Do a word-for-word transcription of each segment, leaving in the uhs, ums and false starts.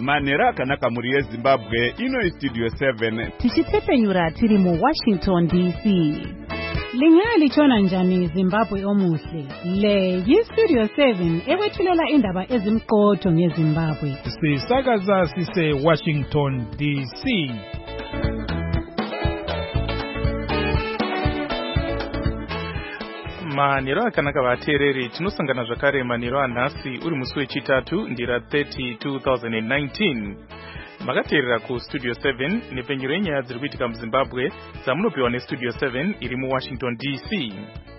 Manera akanaka muri yeZimbabwe ino Studio seven. Tichitepenyura tiri mu Washington D C. Lingali chona njani Zimbabwe omuhle. Le yi Studio seven ewethulela indaba ezimqotho ngeZimbabwe. Sisakaza sise Washington D C. Maniro akanaka vateereri tinosangana zvakare maniro anhasi uri musi wechitatu ndira thirty two thousand nineteen. Makateerera ku Studio seven nepenyero yenyaya dziri kuitika muZimbabwe dzamunopiwa neStudio seven iri mu Washington D C.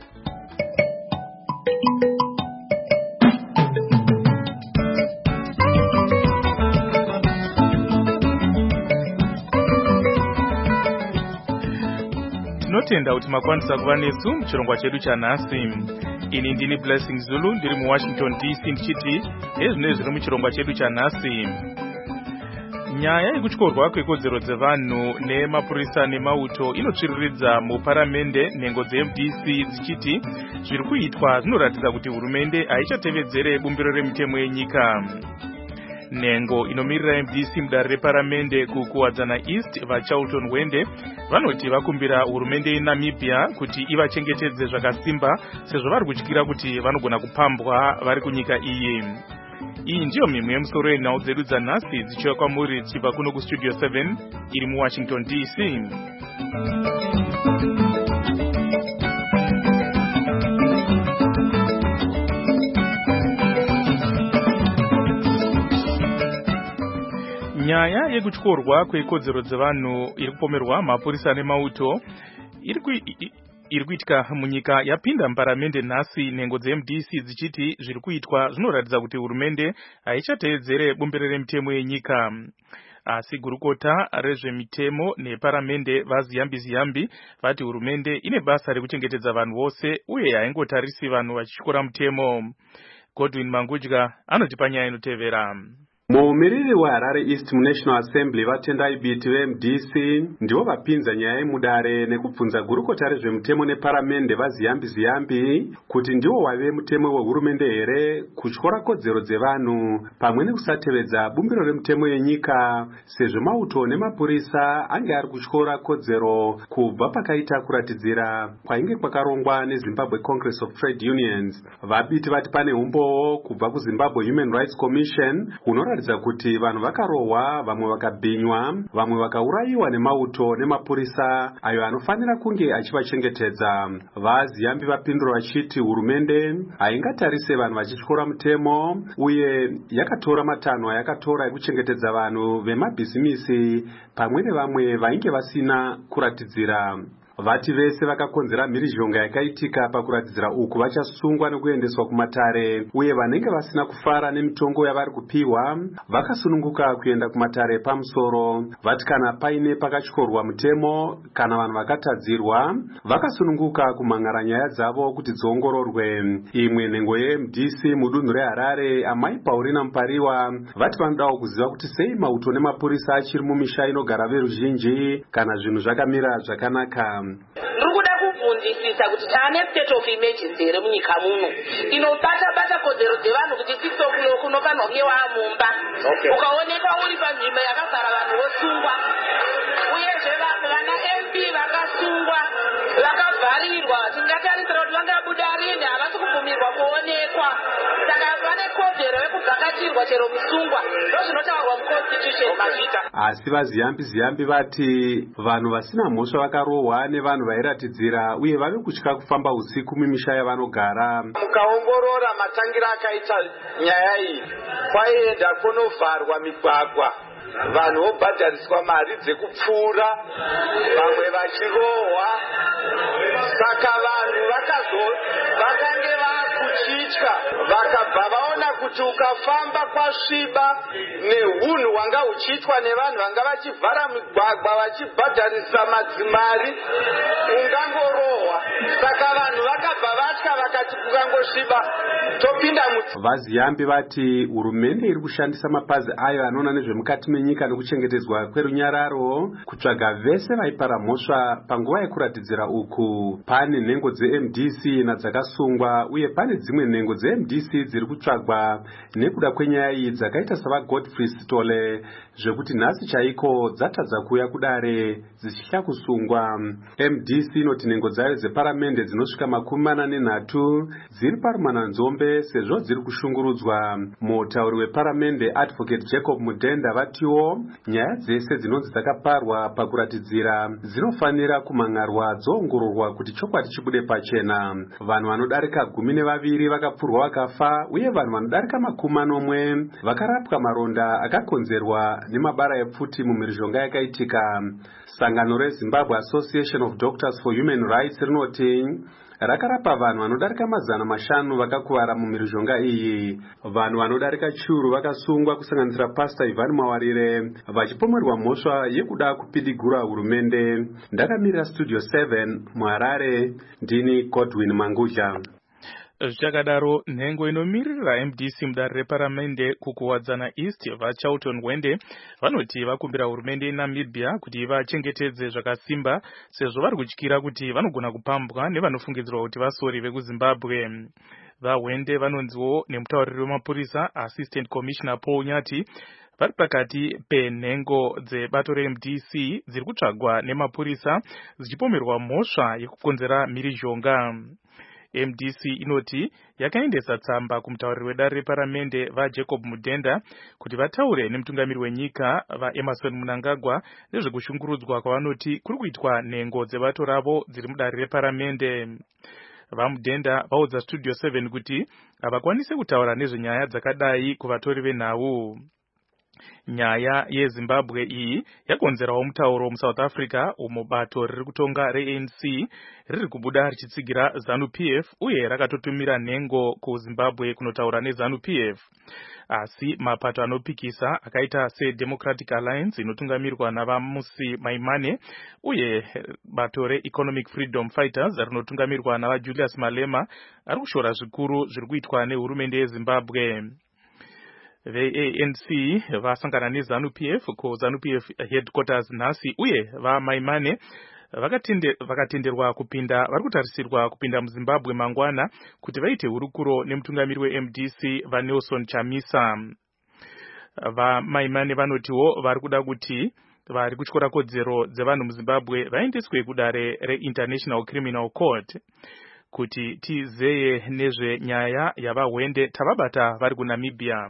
Tinotenda kuti makwanisa kuva nesu muchirongwa chedu chanhasi. Ini ndini Blessing Zulu ndiri mu Washington D C ndichiti ezvino zviri muchirongwa chedu chanhasi. Nyaya yekutyorwa kwekodzero dzevanhu nemapurisa nemauto inotsviriridza muparamende nhengo dzeM D C dzichiti zviri kuitwa zvinoratidza kuti hurumende haichatevedzere bumbiro remitemo yenyika. Nhengo inomirira M D C mudare reparamende kukuwadzana East vaCharlton Wende vanoti vakumbira hurumende yeNamibia kuti ivachengetedze zvakasimba sezvo vari kutyira kuti vanogona kupambwa vari kunyika iyi. Iyi ndiyo mimwe yemusoro yenhau dzedu dzanhasi dzichiuya kwamuri dzichibva kuno kuStudio seven iri mu Washington D C. Nyaya yekutyorwa kwekodzero dzevanhu iri kupomerwa mapurisa nemauto iri kuitika munyika yapinda muparamende nhasi, nhengo dzeM D C dzichiti zviri kuitwa zvinoratidza kuti hurumende haichateedzere bumbiro remitemo yenyika. Asi gurukota rezvemitemo neparamende vaZiyambi Ziyambi vati hurumende ine basa rekuchengetedza vanhu vose uye haingotarisi vanhu vachityora mutemo. Godwin Mangudya anotipa nyaya inotevera. Muumiriri weHarare East muNational Assembly vatendai biti veM D C ndivo vapinza nyaya yemudare nekubvunza gurukota rezvemutemo neparamende vaZiyambi Ziyambi kuti ndiwo wave mutemo wehurumende here kutyora kodzero dzevanhu pamwe nekusatevedza bumbiro remutemo yenyika sezvo mauto nemapurisa ange ari kutyora kodzero kubva pakaita kuratidzira kwainge kwakarongwa neZimbabwe Congress of Trade Unions. Vabiti vati pane umbowo kubva kuZimbabwe Human Rights Commission unoratidza kuti vanhu vakarohwa, vamwe vakabhinywa, vamwe vakaurayiwa nemauto nemapurisa ayo anofanira kunge achivachengetedza. VaZiyambi vapindura vachiti hurumende haingatarise vanhu vachityora mutemo uye yakatora matanho ayakatora ekuchengetedza vanhu vemabhizimisi pamwe nevamwe vainge vasina kuratidzira. Vati vese vakakonzera mhirizhonga yakaitika pakuratidzira uku vachasungwa nekuendeswa kumatare uye vanenge vasina kufara nemitongo yavari kupiwa vakasununguka kuenda kumatare pamusoro. Vati kana paine pakatyorwa mutemo kana vanhu vakatadzirwa vakasununguka kumhangara nyaya dzavo kuti dziongororwe. Imwe nhengo yeM D C mudunhu reHarare Amai Paulina Mupariwa vati vanodawo kuziva kuti sei mauto nemapurisa achiri mumisha inogara veruzhinji kana zvinhu zvakamira zvakanaka. Ndirikuda kubvunzisisa kuti taane state of emergency here munyika muno inobata bata kodzero dzevanhu kuti TikTok kunofanwa kunge waamumba ukaonekwa uri panzvimbo yakagara vanhu vosungwa uyezve vana M P vakasungwa vakavharirwa tingatarisira kuti vangabuda rinde havasi kubvumirwa kuonekwa saka vane kodzero yekuvhakatirwa chero musungwa ndozvinotaurwa muconstitution mazvita. Asi vaZiyambi Ziyambi vati vanhu vasina mhosva vakarohwa nevanhu vairatidzira uye vave kutya kufamba usiku mumisha yavanogara. Mukaongorora matangira akaita nyaya iyi kwaienda kunovharwa migwagwa, vanhu vobhadhariswa mari dzekupfuura, vamwe vachirohwa. Saka vanhu vakazo vakange vakuchitya vakabva vaona kuti ukafamba kwasviba nehunhu hwanga huchiitwa nevanhu vanga vachivhara migwagwa vachibhadharisa madzimari ungangorohwa. Saka vanhu vakabva vatya vakati kukangosviba topinda Vaziyambi vati hurumende iri kushandisa mapazi ayo anoona nezvemukati menyika nekuchengetedzwa kwerunyararo kutsvaga vese vaipara mhosva panguva yekuratidzira uku. Pane nhengo dze-M D C nadzakasungwa uye pane dzimwe nhengo dze-M D C dziri kutsvagwa nekuda kwenyaya iyi dzakaita sava Godfrey Sitole zvekuti nhasi chaiko dzatadza kuuya kudare dzichitya kusungwa. M D C inoti nhengo dzayo dzeparamende dzinosvika makumi mana nenhatu dziri parumananzombe sezvo dziri kushungurudzwa. Mutauri weparamende Advocate Jacob Mudenda vatiwo nyaya dzese dzinonzi dzakaparwa pakuratidzira dzinofanira kumangarwa dzoongororwa kuti chokwadi chibude pachena. Vanhu vanodarika gumi nevaviri vakapfurwa vakafa uye vanhu vanodarika makumi manomwe vakarapwa maronda akakonzerwa nemabara epfuti mumhirizhonga yakaitika. Sangano reZimbabwe Association of Doctors for Human Rights rinoti rakarapa vanhu vanodarika mazana mashanu vakakuvara mumhirizhonga iyi. Vanhu vanodarika chiuru vakasungwa kusanganisira Pastor Ivan Mawarire vachipomerwa mhosva yekuda kupidigura hurumende. Ndakamirira Studio seven muHarare, ndini Godwin Manguja. Zvichakadaro, nhengo inomirira M D C mudare reparamende kukuwadzana East vaCharlton Wende vanoti vakumbira hurumende yeNamibia kuti vachengetedze zvakasimba sezvo vari kutyira kuti vanogona kupambwa nevanofungidzirwa kuti vasori vekuZimbabwe. VaWende vanonziwo nemutauriri wemapurisa Assistant Commissioner Paul Nyati vari pakati penhengo dzebato re-M D C dziri kutsvagwa nemapurisa dzichipomerwa mhosva yekukonzera mhirizhonga. M D C inoti yakaendesa tsamba kumutauriri wedare reparamende vaJacob Mudenda kuti vataure nemutungamiri wenyika vaEmerson Mnangagwa nezvekushungurudzwa kwavanoti kuri kuitwa nhengo dzebato ravo dziri mudare reparamende. VaMudenda vaudza Studio seven kuti havakwanisi kutaura nezvenyaya dzakadai kuvatori venhau. Nyaya yeZimbabwe iyi yakonzerawo mutauro muSouth Africa umo bato riri kutonga re-A N C riri kubuda richitsigira ZANU P F uye rakatotumira nhengo kuZimbabwe kunotaura neZANU P F. Asi mapato anopikisa akaita seDemocratic Alliance inotungamirwa navaMusi Maimane uye bato reEconomic Freedom Fighters rinotungamirwa navaJulius Malema ari kushora zvikuru zviri kuitwa nehurumende yeZimbabwe. Ve-A N C vasangana neZANU P F ku ZANU P F headquarters nhasi uye vaMaimane vakatende, vakatenderwa kupinda vari kutarisirwa kupinda muZimbabwe mangwana kuti vaite hurukuro nemutungamiri we-M D C vaNelson Chamisa. VaMaimane vanotiwo vari kuda kuti vari kutyora kodzero dzevanhu muZimbabwe vaendeswe kudare reInternational Criminal Court. Kuti tizeye nezvenyaya yavaWende tavabata vari kuNamibia.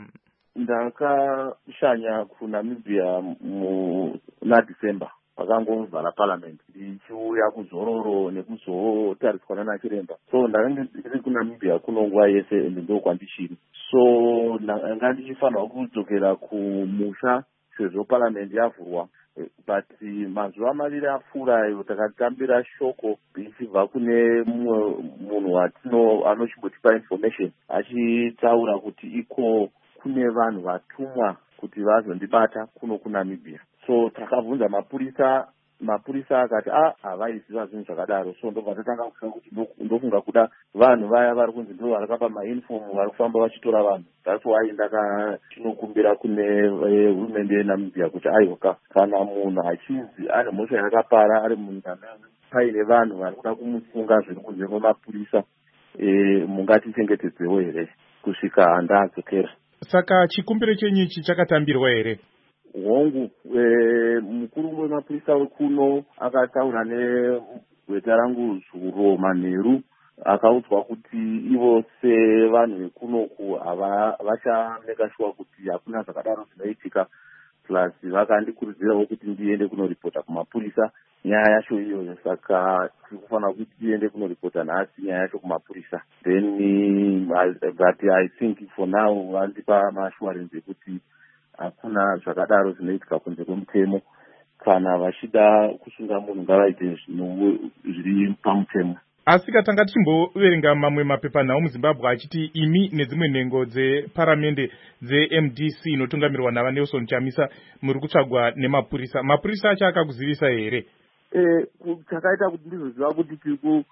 Ndakashanya kuNamibia muna December vakangomvhara parliament ndichiuya kuzororo nekuzotariswana nachiremba, so ndakanga ndiri kuNamibia kuno nguva yese ende ndokwandichiri, so ndanga ndichifanirwa kudzokera kumusha sezvo parliament yavhurwa, but mazuva maviri apfuura ayo takatambira shoko richibva kune mumwe munhu watino anochimbotipa information achitaura kuti iko kune vanhu vatumwa kuti vazondibata kuno kuNamibia. So takabvunza mapurisa, mapurisa akati ah havaiziva zvinhu zvakadaro, so ndobva tatanga kufunga kuti ndofunga kuda vanhu vaya vari kunzi ndo vakapa mainform vari kufamba vachitora vanhu. That's why ndakatinokumbira kune hurumende yeNamibia kuti aiwa kana munhu achinzi ane mhosva yakapara ari munyika paine vanhu vari kuda kumusunga zviri kunze kwemapurisa, e, mungatichengetedzewo here kusvika ndadzokera. Saka chikumbiro chenyu ichi chakatambirwa here? Hongu, e, mukuru wemapurisa wekuno akataura negweta rangu Zuro Manheru akaudzwa kuti ivo sevanhu vekunoku vachameka sure kuti hakuna zvakadaro zvinoitika, plus vakandikurudzirawo kuti ndiende kunoripota kumapurisa nyaya yacho iyoyo. Saka tiri kufanira kuti tiende kunoripota nhasi nyaya yacho kumapurisa, then uh, but I think for now vandipa maassurance ekuti hakuna zvakadaro zvinoitika kunze kwemutemo. Kana vachida kusunga munhu ngavaite zviri pamutemo. Asi katanga tichimboverenga mamwe mapepanhau muZimbabwe achiti imi nedzimwe nhengo dzeparamende dze-M D C inotungamirwa navaNelson Chamisa muri kutsvagwa nemapurisa. Mapurisa acho akakuzivisa here? Eh, chakaita kuti ndizoziva kuti tiri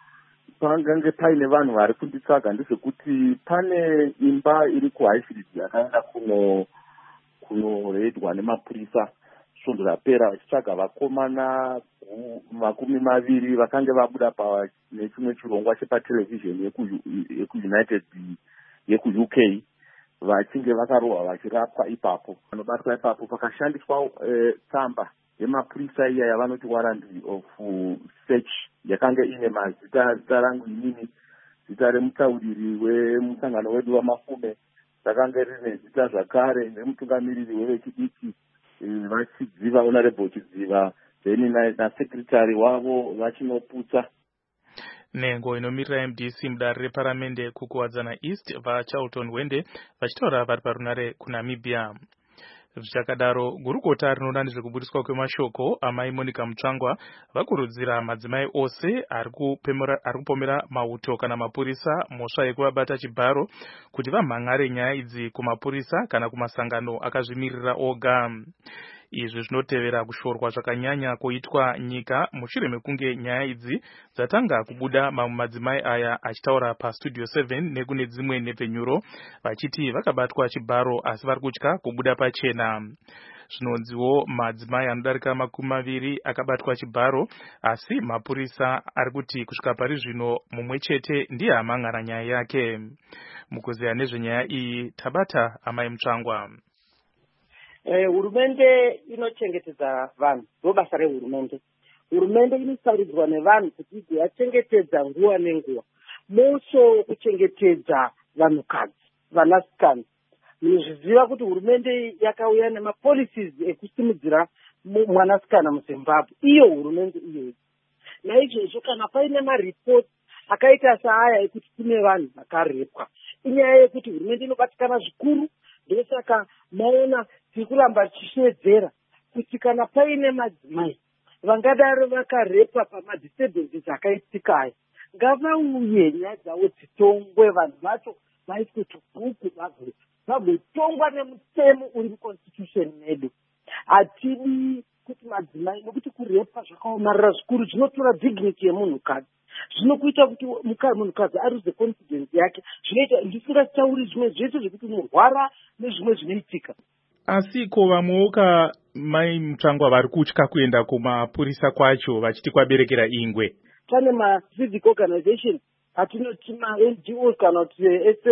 pangange paine vanhu vari kunditsvaga ndezvekuti pane imba iri kuhighfield yakaenda kuno kunoredwa nemapurisa svondo rapera vachitsvaga vakomana makumi maviri vakange vabuda pa nechimwe chirongwa chepatelevhizheni yekuunited yeku-U K vachinge vakarohwa vachirapwa ipapo. Vanobatwa ipapo pakashandiswa tsamba yemapurisa iya yavanoti warrant of search yakanga ine mazita zita rangu inini, zita remutauriri wemusangano wedu wamafume rakanga rine zita zvakare nemutungamiriri wevechidiki vachidziva honorable chidziva then nasekretary wavo vachinoputsa. Nhengo inomirira M D C mudare reparamende kukuwadzana East vaCharlton Wende vachitaura vari parunare kuNamibia. Zvichakadaro, gurukota rinoona nezvekubudiswa kwemashoko amai Monica Mutsvangwa vakurudzira madzimai ose ari kupomera mauto kana mapurisa mhosva yekuvabata chibharo kuti vamhan'are nyaya idzi kumapurisa kana kumasangano akazvimirira oga. Izvi zvinotevera kushorwa zvakanyanya kuitwa nyika mushure mekunge nyaya idzi dzatanga kubuda mamwe madzimai aya achitaura paStudio seven nekune dzimwe nhepfenyuro vachiti vakabatwa chibharo asi vari kutya kubuda pachena. Zvinonziwo madzimai anodarika makumi maviri akabatwa chibharo asi mapurisa ari kuti kusvika pari zvino mumwe chete ndiye amhan'ara nyaya yake. Mukuziya nezvenyaya iyi tabata amai Mutsvangwa. Hurumende inochengetedza vanhu, ndo basa rehurumende. Hurumende inosarudzwa nevanhu kuti igochengetedza nguva nenguva. Moso kuchengetedza vanhukadzi, vanasikana. Munozviziva kuti hurumende yakauya nemapolicies ekusimudzira mwanasikana muZimbabwe. Iyo hurumende iyoyo. Naizvozvo kana paine maripoti akaita saaya ekuti kune vanhu vakarepwa, inyaya yekuti hurumende inobatikana zvikuru. Ndosaka maona tiri kuramba tichishedzera kuti kana paine madzimai vangadaro vakarepwa pamadisturbances akaitika aya, ngavauye nyaya dzavo dzitongwe, vanhu vacho vaitwe tubhuku vagotongwa nemutemo uri muconstitution medu. Hatidi kuti madzimai, nokuti kurepwa zvakaomarara zvikuru zvinotora dignity yemunhukadzi, zvinokuita kuti munhukadzi aruze confidence yake, zvinoita ndisingatauri zvimwe zvese zvekuti unorwara nezvimwe zvinoitika. Asi ko vamwewo mai Mutsvangwa vari kutya kuenda kumapurisa kwacho vachiti kwaberekera ingwe. Pane ma-civic organization atinoti ma-N G Os kana kuti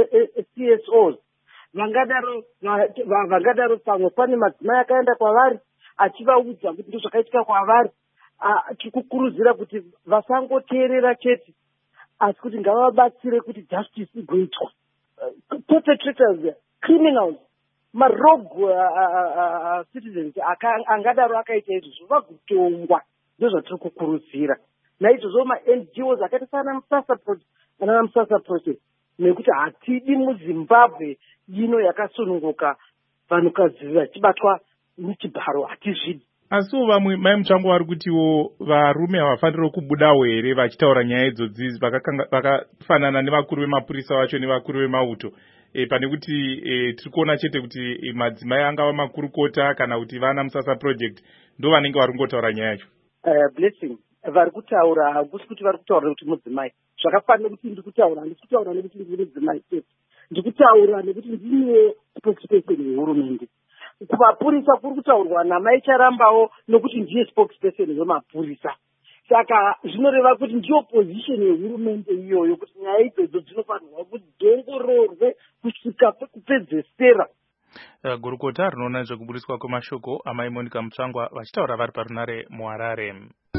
C S Os vangadaro vangadaro pamwe pane madzimai akaenda kwavari achivaudza kuti ndo zvakaitika kwavari, achikukurudzira kuti vasangoteerera chete asi kuti ngavabatsire kuti justice igoitwa. Perpetrators, criminals, marogue uh, uh, citizens angadaro akaita izvozvo vagotongwa, ndozvatiri kukurudzira. Naizvozvo ma-N G Os akaita sana Musasa Project ana Musasa Project, nekuti hatidi muZimbabwe ino yakasununguka vanhukadzi vachibatwa muchibharo, hatizvidi. Asi vamwe mai Mutsvangwa vari kutiwo varume havafaniri kubudawo here vachitaura nyaya idzodzi vakafanana nevakuru vemapurisa vacho nevakuru vemauto, e, pane kuti e, tiri kuona chete kuti e, madzimai angava makurukota kana kuti vana Musasa Project ndo vanenge vari kungotaura nyaya yacho. Uh, blessing vari kutaura hakusi kuti vari kutaura kuti mudzimai, zvakafanira kuti ndiri kutaura handisi kutaura nekuti ndiri mudzimai chete, ndiri kutaura nekuti ndine spokesperson yehurumende. Kumapurisa kuri kutaurwa namai Charambawo nokuti ndiye spokesperson wemapurisa. Saka zvinoreva kuti ndiyo position yehurumende iyoyo kuti nyaya idzodzo dzinofanirwa kuti dzongororwe kusvika kupedzesera. Uh, gurukota rinoona zvekubudiswa kwemashoko amai Monica Mutsvangwa vachitaura vari parunare muHarare.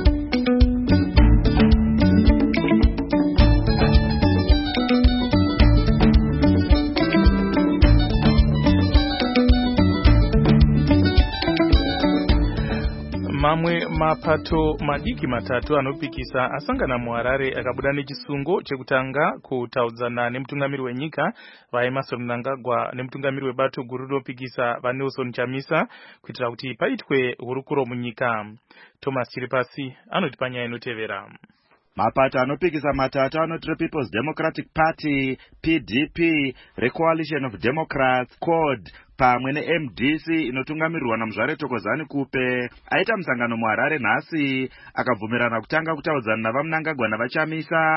Mamwe mapato madiki matatu anopikisa asangana muHarare akabuda nechisungo chekutanga kutaudzana nemutungamiri wenyika vaEmmerson Mnangagwa nemutungamiri webato guru rinopikisa vaNelson Chamisa kuitira kuti paitwe hurukuro munyika. Thomas Chiripasi anoti panyaya inotevera. Mapato anopikisa matatu anoti People's Democratic Party, P D P, Recoalition of Democrats, C O D pamwe ne-M D C inotungamirirwa naMuzvare Thokozani Kupe aita musangano muHarare nhasi akabvumirana kutanga kutaudzana navaMnangagwa navaChamisa.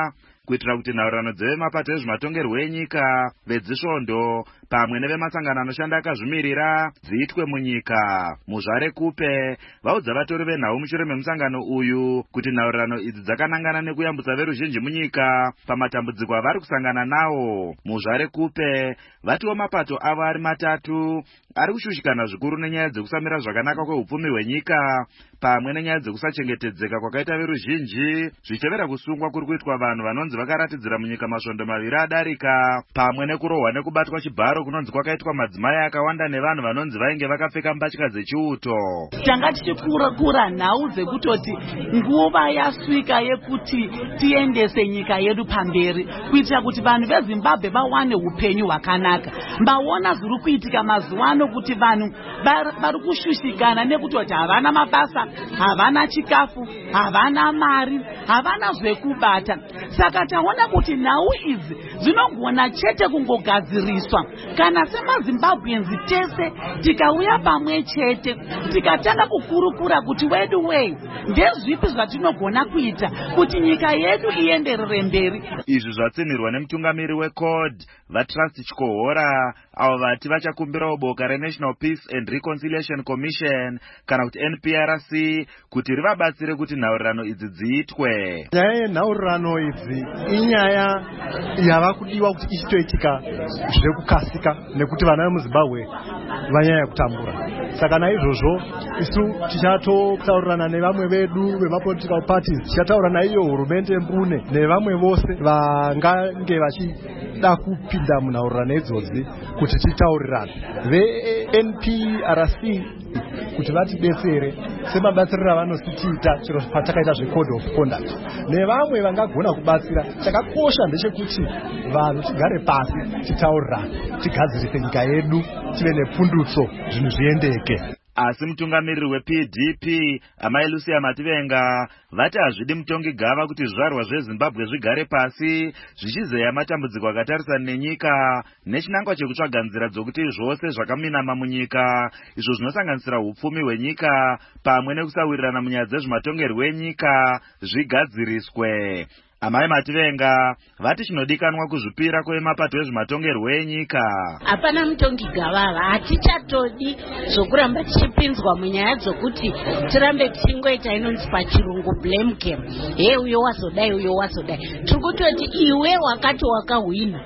kuitira kuti nhaurirano dzevemapato ezvematongerwo enyika, vedzisvondo pamwe nevemasangano anoshanda akazvimirira dziitwe munyika. Muzvare Kupe vaudza vatori venhau mushure memusangano uyu kuti nhaurirano idzi dzakanangana nekuyambutsa veruzhinji munyika pamatambudziko avari kusangana nawo. Muzvare Kupe vatiwo mapato avo ari matatu ari kushushikana zvikuru nenyaya dzekusamira zvakanaka kweupfumi hwenyika pamwe nenyaya dzekusachengetedzeka kwakaita veruzhinji, zvichitevera kusungwa kuri kuitwa vanhu vanonzi vakaratidzira munyika masvondo maviri adarika, pamwe nekurohwa nekubatwa chibharo kunonzi kwakaitwa madzimai akawanda nevanhu vanonzi vainge vakapfeka mbatya dzechiuto. Tanga tichikura nhau dzekutoti nguva yasvika yekuti tiendese nyika yedu pamberi kuitira kuti vanhu veZimbabwe vawane upenyu hwakanaka. Mbaona zviri kuitika mazuva ano kuti vanhu vari kushushikana nekutoti havana mabasa, havana chikafu, havana mari, havana zvekubata. Saka taona kuti nhau idzi dzinogona chete kungogadziriswa kana semaZimbabweans tese tikauya pamwe chete tikatanga kukurukura kuti wedu wei ndezvipi zvatinogona kuita kuti nyika yedu ienderere mberi. Izvi zvatsinirwa nemutungamiri weCORD vaTrust Chikohora, avo vati vachakumbirawo boka reNational Peace and Reconciliation Commission kana kuti N P R C kuti rivabatsire kuti nhaurirano idzi dziitwe. Nyaya yenhaurirano idzi inyaya yava kudiwa kuti ichitoitika zvekukasika nekuti vana vemuZimbabwe vanyanya kutambura. Saka naizvozvo isu tichatotaurirana nevamwe vedu vemapolitical parties, tichataura naiyo hurumende mbune nevamwe vose vangange vachida kupinda munhaurirano idzodzi kuti titaurirane. Ve-N P R C kuti vatidetsere semabatsiriro avanositiita chero patakaita zve-code of conduct. Nevamwe vangagona kubatsira, chakakosha ndechekuti vanhu tigare pasi titaurirane, tigadzirise nyika yedu, tive nepfundutso, zvinhu zviendeke. Asi mutungamiriri weP D P Amai Lucia Mativenga vati hazvidi mutongi gava kuti zvizvarwa zveZimbabwe zvigare pasi zvichizeya matambudziko akatarisana nenyika nechinangwa chekutsvaga nzira dzokuti zvose zvakaminama munyika izvo zvinosanganisira upfumi hwenyika pamwe nekusawirirana munyaya dzezvematongerwo enyika zvigadziriswe. Amai Mativenga vati chinodikanwa kuzvipira kwemapato ezvematongerwo enyika. Hapana mutongi gavava, hatichatodi zvokuramba tichipinzwa munyaya dzokuti tirambe tichingoita inonzi pachirungu blame game. He uyo wazodai uyo wazodai. Tiri kutoti iwe wakati wakahwina.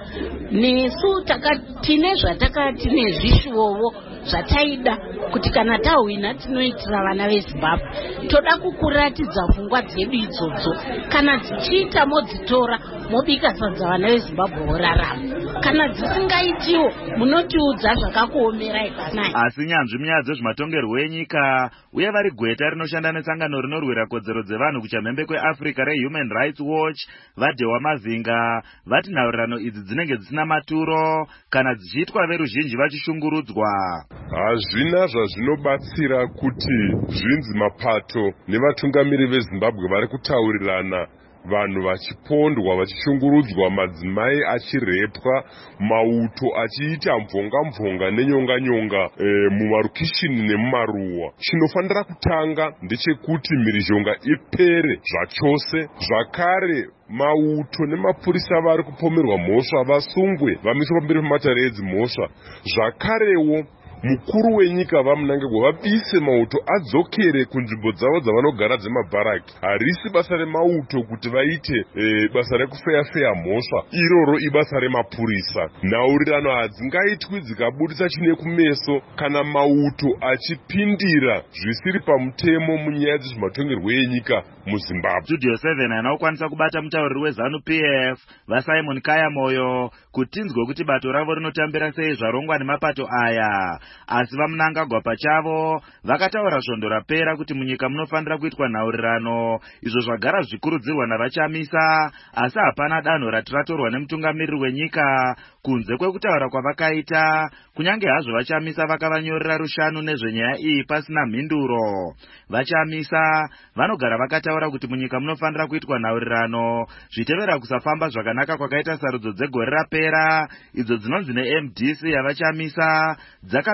Nesu tine zvataka tine zvishuwowo zvataida kuti kana tahwina tinoitira vana veZimbabwe. Toda kukuratidza pfungwa dzedu idzodzo. Kana dzichiita modzitora mobika sadza vana veZimbabwe vorarama. Kana dzisingaitiwo munotiudza zvakakuomera ikanai. Asi nyanzvi munyaya dzezvematongerwo enyika uye vari gweta rinoshanda nesangano rinorwira kodzero dzevanhu kuchamhembe kweAfrica reHuman Rights Watch vaDhewa Mavinga vati nhaurirano idzi dzinenge dzisina maturo kana dzichiitwa veruzhinji vachishungurudzwa. Hazvina zvazvinobatsira kuti zvinzi mapato nevatungamiri veZimbabwe vari kutaurirana, vanhu vachipondwa vachishungurudzwa, madzimai achirepwa, mauto achiita mvonga mvonga nenyonga nyonga e, mumarukishini nemumaruwa. Chinofanira kutanga ndechekuti mhirizhonga ipere zvachose. Zvakare mauto nemapurisa vari kupomerwa mhosva vasungwe vamiswa pamberi pematare edzimhosva. Zvakarewo mukuru wenyika vamunangagwa vabise mauto adzokere kunzvimbo dzavo dzavanogara dzemabharaki. Harisi basa remauto kuti vaite e, basa rekufeya-feya mhosva, iroro ibasa remapurisa. Nhaurirano hadzingaitwi dzikabudisa chine kumeso kana mauto achipindira zvisiri pamutemo munyaya dzezvematongerwo enyika muZimbabwe. Studio seven anokwanisa kubata mutauriri weZanu P F vaSimon Kayamoyo kuti tinzwe kuti bato ravo rinotambira sei zvarongwa nemapato aya. Asi vamunangagwa pachavo vakataura svondo rapera kuti munyika munofanira kuitwa nhaurirano, izvo zvagara zvikuridzirwa navachamisa, asi hapana danho rati ratorwa nemutungamiriri wenyika kunze kwekutaura kwavakaita, kunyange hazvo vachamisa vakavanyorera rushanu nezvenyaya iyi pasina mhinduro. Vachamisa vanogara vakataura kuti munyika munofanira kuitwa nhaurirano zvitevera kusafamba zvakanaka kwakaita sarudzo dzegore rapera, idzo dzinonzi neM D C yavachamisa dzaka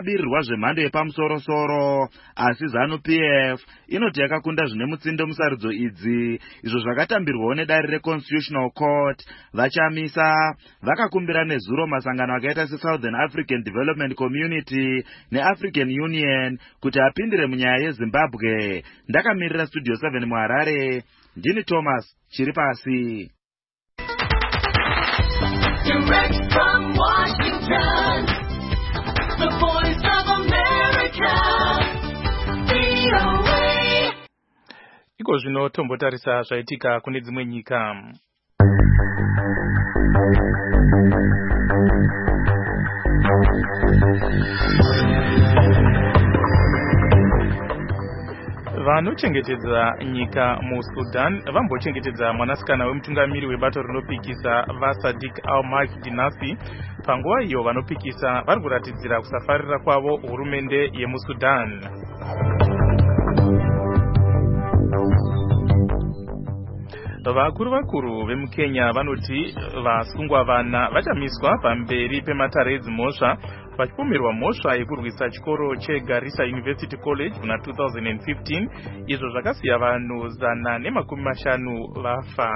yakabirirwa zvemhando yepamusoro-soro, asi ZANU-P F inoti yakakunda zvine mutsindo musarudzo idzi, izvo zvakatambirwawo nedare reConstitutional Court. Vachamisa vakakumbira nezuro masangano akaita seSouthern African Development Community neAfrican Union kuti apindire munyaya yeZimbabwe. Ndakamirira Studio seven muHarare, ndini Thomas Chiripasi. Direct from Washington, the voice of America, V O A. Iko zvino tombotarisa zvaitika kune dzimwe nyika. Vanochengetedza nyika muSudan vambochengetedza mwanasikana wemutungamiri webato rinopikisa vaSadiq al-Mahdi Nassi. Panguva iyo vanopikisa vari kuratidzira kusafarira kwavo hurumende yemuSudan. Vakuru vakuru vemuKenya vanoti vasungwa vana vachamiswa pamberi pematare edzimhosva vachipomerwa mhosva yekurwisa chikoro cheGarissa University College muna two thousand fifteen, izvo zvakasiya vanhu zana nemakumi mashanu vafa.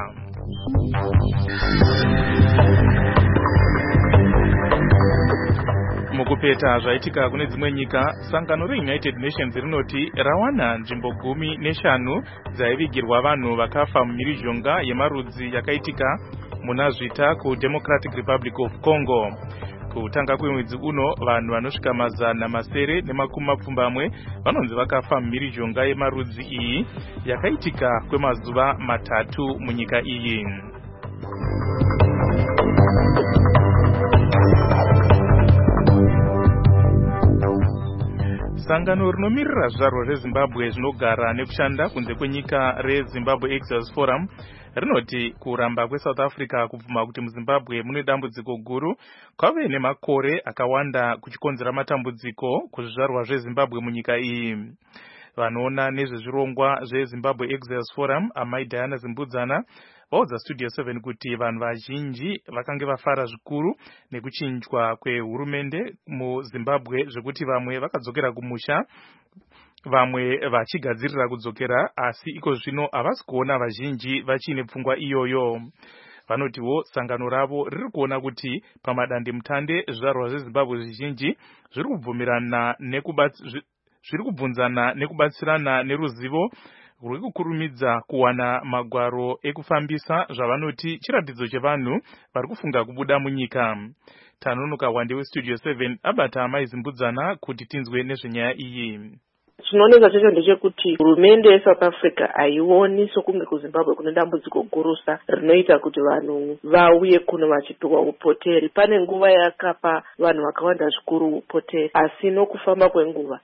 Mukupeta zvaitika kune dzimwe nyika, sangano reUnited Nations rinoti rawana nzvimbo gumi neshanu dzaivigirwa vanhu vakafa mumhirizhonga yemarudzi yakaitika muna zvita kuDemocratic Republic of Congo. Kutanga kwemwedzi uno, vanhu vanosvika mazana masere nemakumi mapfumbamwe vanonzi vakafa mumhirizhonga yemarudzi iyi yakaitika kwemazuva matatu munyika iyi. Sangano rinomirira zvizvarwa reZimbabwe zvinogara nekushanda kunze kwenyika reZimbabwe Exodus Forum rinoti kuramba kweSouth Africa kubvuma kuti muZimbabwe mune dambudziko guru kwave nemakore akawanda kuchikonzera matambudziko kuzvizvarwa zveZimbabwe munyika iyi. Vanoona nezvezvirongwa zveZimbabwe Exodus Forum, Amai Diana Zimbudzana, vaudza Studio seven kuti vanhu vazhinji vakange vafara zvikuru nekuchinjwa kwehurumende muZimbabwe, zvekuti vamwe vakadzokera kumusha, vamwe vachigadzirira kudzokera, asi iko zvino havasi kuona vazhinji vachine pfungwa iyoyo. Vanotiwo sangano ravo riri kuona kuti pamadande mutande zvizvarwa zveZimbabwe zvizhinji zviri kubvumirana nekubatsira zviri kubvunzana nekubatsirana neruzivo rwuri kukurumidza kuwana magwaro ekufambisa zvavanoti chiratidzo chevanhu vari kufunga kubuda munyika. Tanonoka wande weStudio seven abata Amai Zimbudzana kuti tinzwe nezvenyaya iyi. Chinooneka chacho ndechekuti hurumende yeSouth Africa haioni sokunge kuZimbabwe kune dambudziko gurusa rinoita kuti vanhu vauye kuno vachipiwa upoteri. Pane nguva yakapa vanhu vakawanda zvikuru upoteri, asi nokufamba kwenguva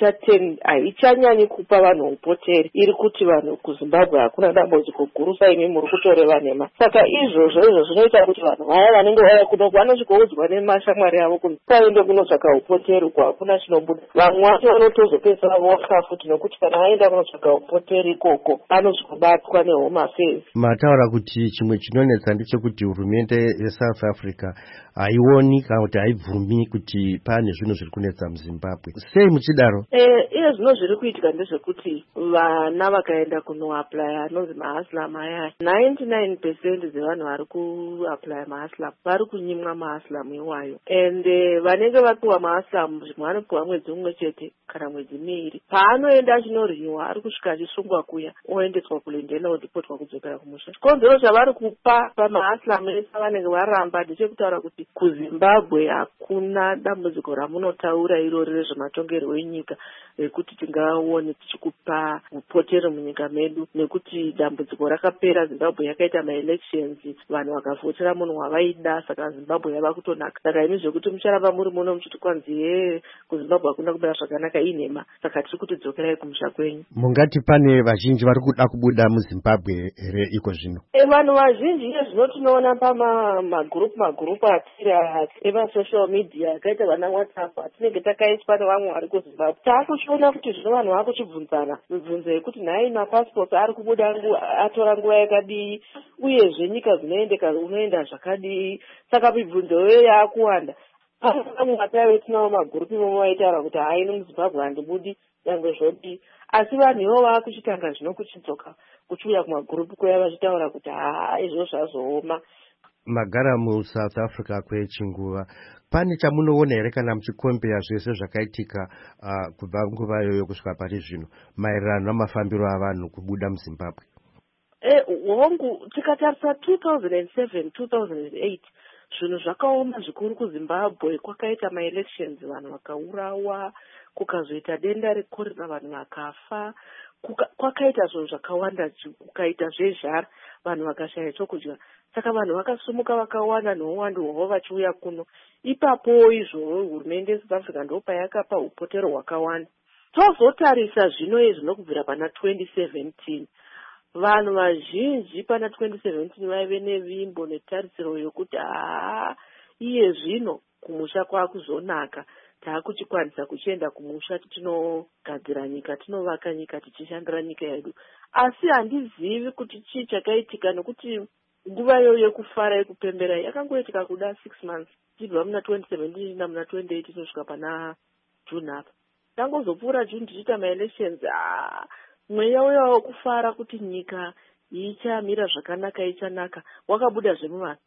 haichanyanyi kupa vanhu upoteri, iri kuti vanhu kuZimbabwe hakuna dambudziko gurusa, imi muri kutoreva nhema. Saka izvozvo izvo zvinoita kuti vanhu vaya vanenge vauya kuno vanosvikoudzwa nemashamwari avo kuti paende kunotsvaka upoteri uko hakuna chinobuda. Vamwe vacho vanotozopedzera futi nokuti kana aenda kunotsvaga upoteri ikoko anozvobatwa neHome Affairs. Mataura kuti chimwe chinonetsa ndechekuti hurumende yeSouth Africa haioni kana kuti haibvumi kuti pane zvinhu zviri kunetsa muZimbabwe. Sei muchidaro? Eh, iye zvino zviri kuitika ndezvekuti vana vakaenda kunoaplaya anonzi mahaslam aya, ninety-nine percent dzevanhu vari kuaplaya mahaslam vari kunyimwa mahaslam iwayo, ende vanenge vapiwa mahaslam zvimwe vanopiwa mwedzi umwe chete kana mwedzi miiri. Paanoenda achinoryiwa ari kusvika achisungwa kuya oendeswa kulendena odhipotwa kudzokera kumusha. Chikonzero chavari kupa pamahaslam ese vanenge varamba ndechekutaura kuti kuZimbabwe hakuna dambudziko ramunotaura irori rezvematongerwo enyika rekuti tingaone tichikupa upoteri munyika medu, nekuti dambudziko rakapera. Zimbabwe yakaita maelections, vanhu vakavhotera munhu wavaida, saka Zimbabwe yava kutonaka. Saka imi zvekuti mucharamba muri muno muchiti kwanzi ye kuZimbabwe hakuna kumira zvakanaka inhema, saka tiri kuti dzokerai kumusha kwenyu. Mungati pane vazhinji vari kuda kubuda muZimbabwe here iko zvino? E, vanhu vazhinji iye zvino tinoona pamagrupu magrupu atiri emasocial media akaita vana WhatsApp atinenge takaiswa nevamwe vari kuZimbabwe. Taakuchiona kuti zvino vanhu vakuchibvunzana mibvunzo yekuti nhai mapasipoti ari kubuda atora nguva yakadii, uyezve nyika dzinoendeka unoenda zvakadii. Saka mibvunzo yo yaakuwanda. amwe mataiwe tinawo magurupu imwe vaitaura kuti haino muzimbabwe handibudi nyangwe zvodii, asi vanhu ivo vava kuchitanga zvino kuchidzoka kuchiuya kumagurupu kuya vachitaura kuti haa izvo zvazooma. Magara muSouth Africa kwechinguva, pane chamunoona here kana muchikombeya zvese zvakaitika uh, kubva nguva iyoyo kusvika pari zvino maererano namafambiro avanhu kubuda muZimbabwe? Eh, hongu tikatarisa two thousand seven two thousand eight zvinhu zvakaoma zvikuru kuZimbabwe. Kwakaita maelections vanhu vakaurawa, kukazoita denda rekorera vanhu vakafa, kwakaita zvinhu zvakawanda, kukaita zvezhara vanhu vakashaya chokudya. Saka vanhu vakasumuka vakawanda nouwandu hwavo vachiuya kuno. Ipapo izvo hurumende yeSouth Africa ndo payakapa upotero hwakawanda. Tozotarisa zvino izvi nokubvira pana twenty seventeen vanhu vazhinji pana twenty seventeen vaive nevimbo netarisiro yokuti haa iye zvino kumusha kwakuzonaka, taakuchikwanisa kuchienda kumusha tinogadzira nyika, tinovaka nyika, tichishandira nyika yedu. Asi handizivi kuti chii chakaitika, nokuti nguva iyoyo yekufara yekupembera yakangoitika kuda six months tichibva muna twenty seventeen namuna twenty eighteen kusvika pana June apa. Tangozopfuura June tichiita maelections, aa mweya uya wekufara kuti nyika ichamira zvakanaka, ichanaka wakabuda zvemuvanhu.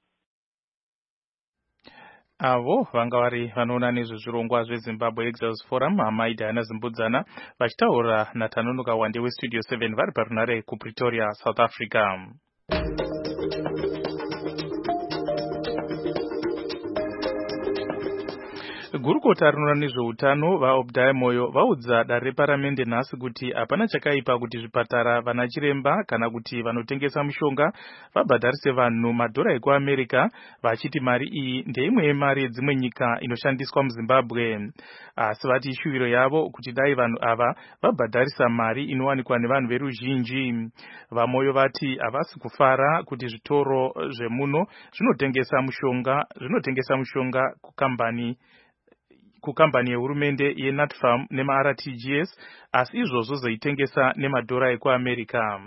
Avo vanga vari vanoona nezvezvirongwa zveZimbabwe Exiles Forum, Hamai Diana Zimbudzana vachitaura naTanonoka Wande weStudio seven vari parunare kuPretoria, South Africa. Gurukota rinoona nezveutano vaObadiah Moyo vaudza dare reparamende nhasi kuti hapana chakaipa kuti zvipatara, vana chiremba kana kuti vanotengesa mushonga vabhadharise vanhu madhora ekuAmerica, vachiti mari iyi ndeimwe yemari yedzimwe nyika inoshandiswa muZimbabwe. Asi vati ishuviro yavo kuti dai vanhu ava vabhadharisa mari inowanikwa nevanhu veruzhinji. VaMoyo vati havasi kufara kuti zvitoro zvemuno zvinotengesa mushonga zvinotengesa mushonga kukambani kukambani yehurumende yeNatfarm nemaR T G S, asi izvozvo zoitengesa nemadhora ekuAmerica.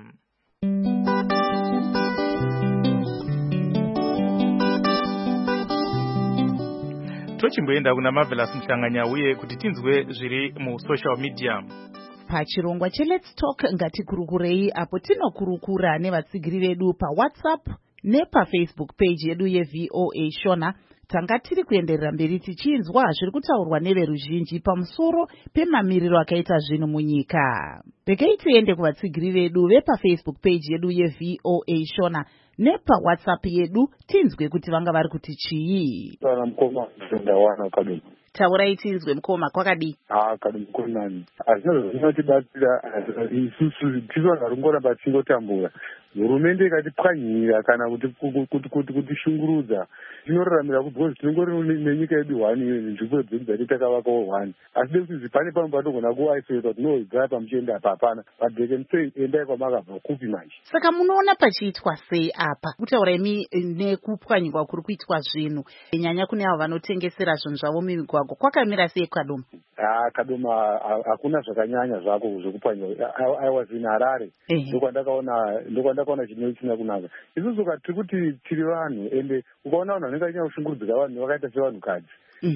Tochimboenda kuna Marvelous Mhlanganya uye kuti tinzwe zviri musocial media. Pachirongwa cheLet's Talk ngatikurukurei, apo tinokurukura nevatsigiri vedu paWhatsApp nepafacebook page yedu yeV O A Shona. Tanga tiri kuenderera mberi tichinzwa zviri kutaurwa neveruzhinji pamusoro pemamiriro akaita zvinhu munyika. Rekei tiende kuvatsigiri vedu vepafacebook page yedu yeV O A Shona nepawhatsapp yedu tinzwe kuti vanga vari kuti chii. Kana mukoma ndawana kaduma. Taurai tinzwe mukoma kwakadii? Ah, kaduma kunani. Azvino zvinotibatsira isusu tizona rungoramba tingotambura. Hurumende ikatipwanyira kana kuti kuti kuti kutishungurudza tinoraramira kubvoozi tinongori nenyika yedu one nzvimbo dzedu dzati takavakawo one, asi kuti zvipane pamwe patogona kuwaiseka tinoigara pamuchienda apa hapana padheke musei endai kwamakabva kupi manje. Saka munoona pachiitwa sei apa kutaurai nekupwanyirwa kuri kuitwa zvinhu nyanya kune avo vanotengesera zvinhu zvavo mumigwagwa, kwakamira sei kadoma? Ah, kadoma hakuna zvakanyanya zvako zvekupwanyirwa. I was in Harare ndokwandakaona ndokwandakaona chinhu chisina kunaka. Isusu tiri kuti tiri vanhu ende ukaona vanhu vanenge vachanya kushungurudzika vanhu vakaita sevanhukadzi.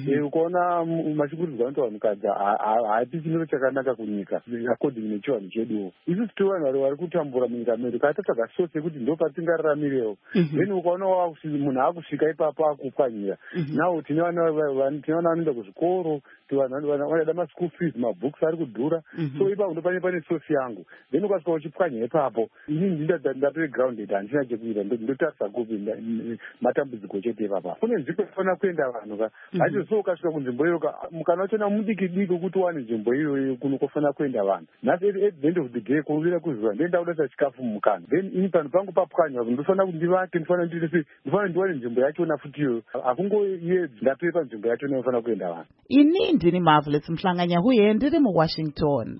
Ukaona mashungurudziko anoita vanhukadzi haapi chinhu chakanaka kunyika according nechivanhu cheduwo. Isusu tiri vanhu vari kutambura munyika medu katatsvaga source yekuti ndo patingararamirewo. Then ukaona munhu akusvika ipapo akupwanyira. Now tine vana vanoenda kuzvikoro, vanoda maschool fees, mabooks ari kudhura. So ipapo ndo pane pane source yangu. Then ukasvika uchipwanya ipapo inini ndapere grounded handina chekuita ndotarisa kupi matambudziko chete ipapo. Kune nzvimbo inofana kuenda vanhu ka hacho so ukasvika kunzvimbo iyo kana wachona mudiki diki kuti wane nzvimbo iyoyo kunokofana kuenda vanhu. Nhasi at the end of the day kurovira kuziva ndenda kuda chikafu mukana. Then ini panhu pangu papwanywa ndofana kuti ndivake ndofana ndiri ndofana ndiwane nzvimbo yachona futi iyo akungoyedzi ndapere panzvimbo yachona inofana kuenda vanhu. Ini ndini Marvelous Mhlanganya uye ndiri muWashington.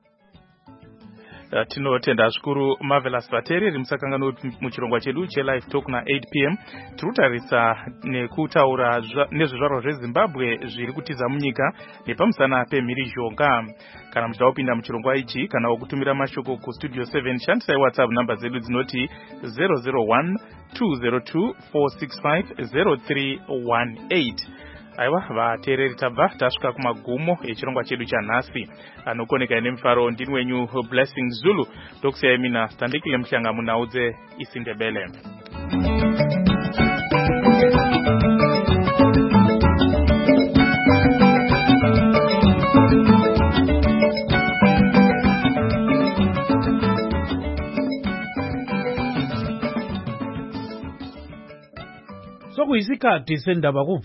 Uh, tinotenda zvikuru Marvelous Vatereri musakangana muchirongwa chedu chelive talk na eight p m tirutarisa nekutaura nezvezvaro zveZimbabwe zviri kutiza munyika nepamusana pemhirizhonga. Kana muchida kupinda muchirongwa ichi kana wokutumira mashoko kustudio seven shandisai WhatsApp namba zedu dzinoti zero zero one two zero two four six five zero three one eight. aiwa vateereri tabva tasvika kumagumo echirongwa chedu chanhasi anokoneka nemufaro ndini wenyu Blessing Zulu ndokusiyai mina Standikile Muhlanga munaudze isindebele. Sokuyisikhathi sendaba